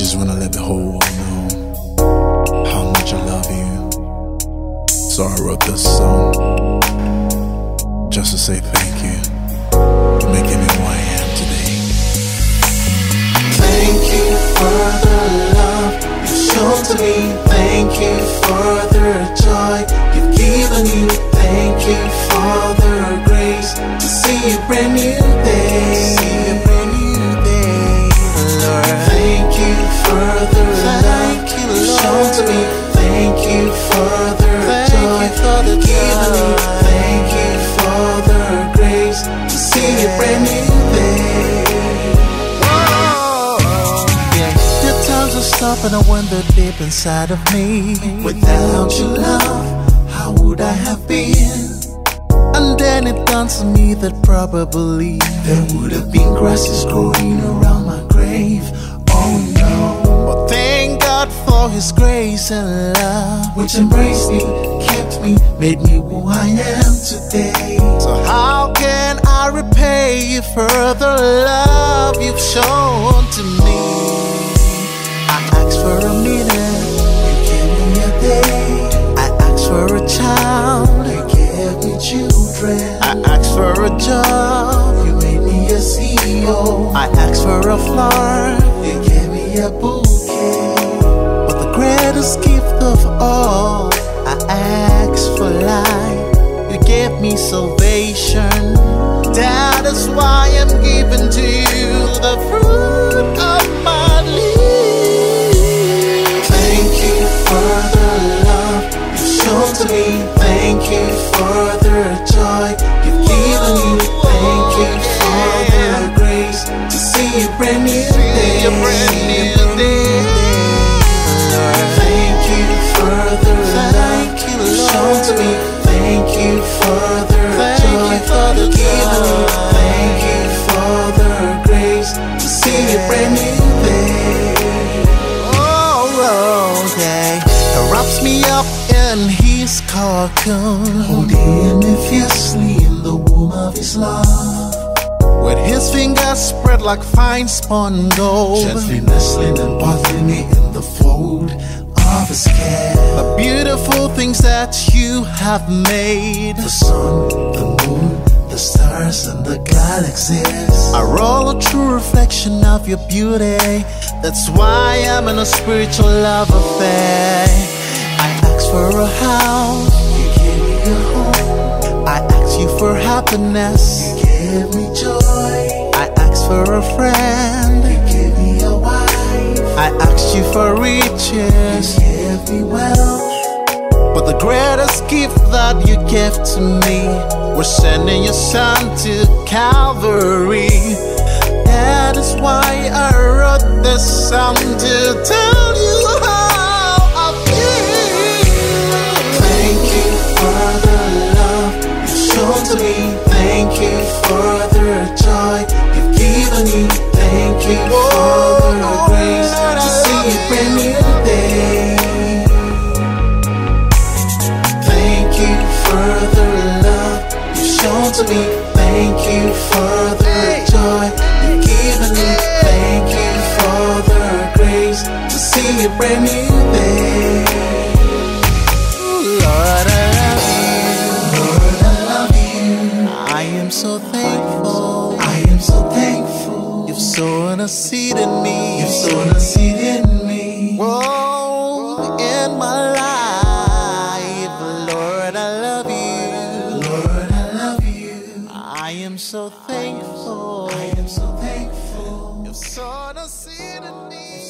just wanna let the whole world know how much I love you. So I wrote this song just to say thank you for making me who I am today. Thank you for the love you've shown to me. Thank you for the joy you've given me. Thank you for the grace to see a brand new day. Lord, thank you for the love you've shown to me. Thank you for the joy you've given me. Thank you for the grace to see a brand new day. Stop and I wonder deep inside of me, without your love, how would I have been? And then it dawns on me that probably there would have been grasses growing around my grave. Oh no. But thank God for His grace and love, which embraced me, kept me, made me who I am today. So how can I repay you for the love you've shown to me? I asked for a minute, you gave me a day. I asked for a child, you gave me children. I asked for a job, you made me a CEO. I asked for a flower, you gave me a bouquet. But the greatest gift of all, I asked for life. You gave me salvation. That is why I'm giving to you the fruit of my lips. Thank you for the love you've shown to me. Thank you for the joy you've given me. Thank you for the grace to see a brand new day. Lord, thank you for the love you've shown to me. Thank you for the joy you've given me. Thank you for the grace to see a brand new day. He wraps me up in His cocoon, holding me fiercely in the womb of His love. With His fingers spread like fine spun gold, gently nestling and bathing me in the fold of His care. The beautiful things that you have made, the sun, the moon, the stars and the galaxies, are all a true reflection of your beauty. That's why I'm in a spiritual love affair. I asked for a house, you gave me a home. I asked you for happiness, you gave me joy. I asked for a friend, you gave me a wife. I asked you for riches, you gave me wealth. But the greatest gift that you gave to me was sending your Son to Calvary. That is why I wrote this song to tell you how I feel. Thank you for the love you've shown to me. Thank you for the joy you've given me. Thank you for the grace to see a brand new day. Thank you for the love you've shown to me. Thank you for the joy you've given me. Thank you for the grace to see a brand new day. Lord, I love you. Lord, I love you. I am so thankful. I am so thankful. You've sown a seed in me. You've sown a seed in me. Whoa, in my life. Lord, I love you. Lord, I love you. I am so thankful. I am so thankful. You've sown a seed in me.